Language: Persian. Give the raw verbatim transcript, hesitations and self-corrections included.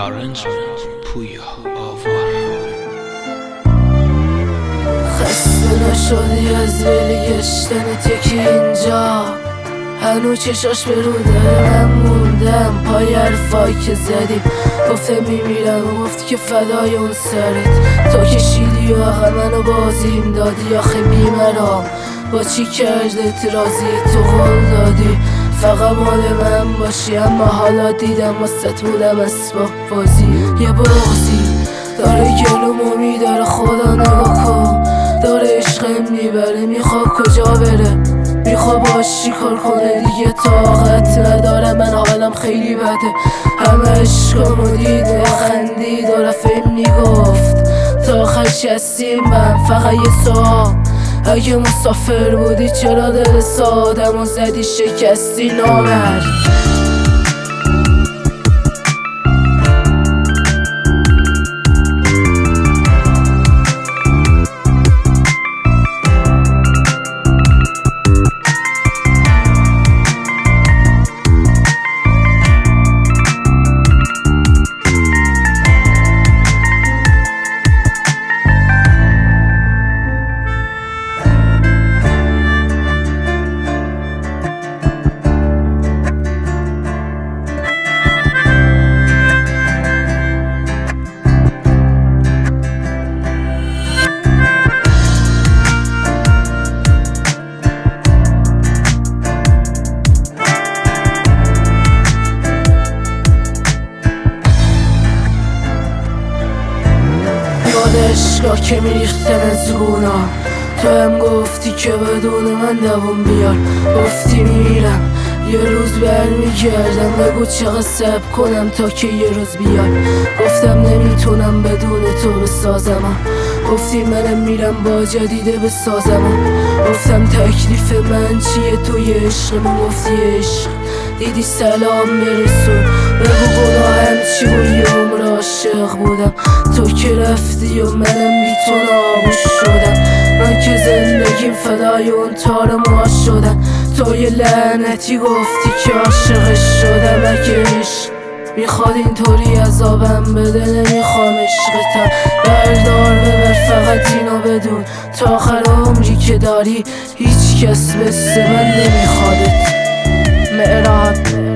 Arrangement پویا آوار. خسته نشدی از ویلی گشتنت یکی اینجا؟ هنو چشاش به رو داره من موندم پای حرفایی که زدیم. گفته میمیرم و گفتی که فدای اون سرت تو کشیدی و آقا منو بازیم دادی. آخه بیمرام با چی کردت راضی تو قول دادی فقط مال من باشی، اما حالا دیدم واسط بودم اسباب بازی. یه بازی داره گلومو میداره خدا نگاه کن، داره عشقم میبره میخوا کجا بره، میخوا باش چی کار کنه دیگه طاقت نداره. من حالم خیلی بده، همه عشقامو دیده خندید و رفت میگفت تا آخر چستیم من. فقط یه سوال، اگه مسافر بودی چرا دل سادمو زدی شکستی نامرد؟ عشقا که میریختن از گونا، تو هم گفتی که بدون من دوون بیار. گفتی میرم یه روز برمیگردم، بگو چقدر صبر کنم تا که یه روز بیار. گفتم نمیتونم بدون تو بسازم، گفتی منم میرم با جدیده بسازم. گفتم تکلیف من چیه توی عشقمون، گفتی عشق دیدی سلام برسون. بگو گناهم چی بود یه عمر عاشق بودم، تو که رفتی و منم بی تو نابوش شدم. من که زندگیم فدای اون تار موها شدم، تو یه لعنتی گفتی که عاشقش شدم. اگه عشق میخواد اینطوری عذابم بده نمیخوام عشقتم، بردار ببر فقط اینو بدون تا آخر عمری که داری هیچ کس مثل من نمیخوادت. معراج